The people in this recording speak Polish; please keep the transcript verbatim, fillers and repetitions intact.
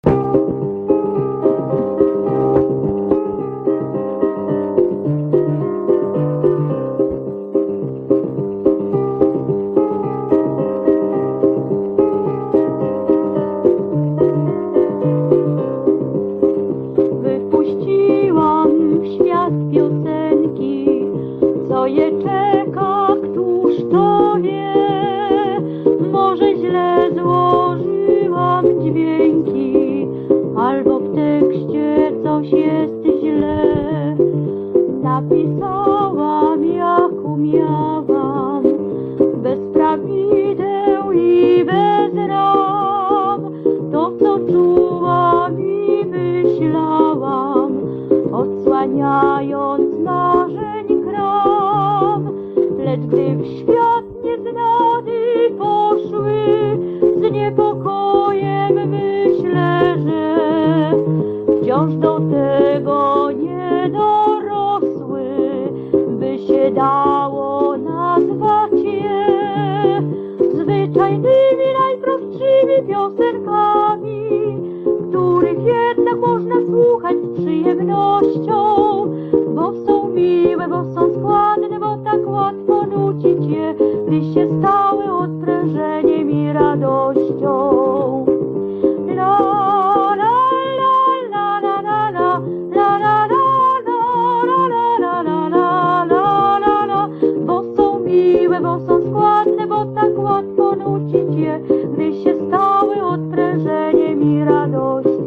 Wypuściłam w świat piosenki, co je czeka, któż to wie? Może źle złożyłam dźwięki, albo w tekście coś jest źle. Napisałam jak umiałam, bez prawideł i bez ram, to co czułam i myślałam, odsłaniając marzeń kram. Lecz gdy w świat nieznany poszły, z niepokojem myślę, że wciąż do tego nie dorosły, by się dało nazwać je zwyczajnymi, najprostszymi piosenkami, których jednak można słuchać z przyjemnością, bo są miłe, bo są składne, bo tak łatwo nucić je, gdy się stały odprężeniem i radością. La, la, la, la, la, la, la, la, la, la, la, la, la, la, la, la, la, bo są miłe, bo są składne, bo tak łatwo nucić je, gdy się stały odprężeniem i radością.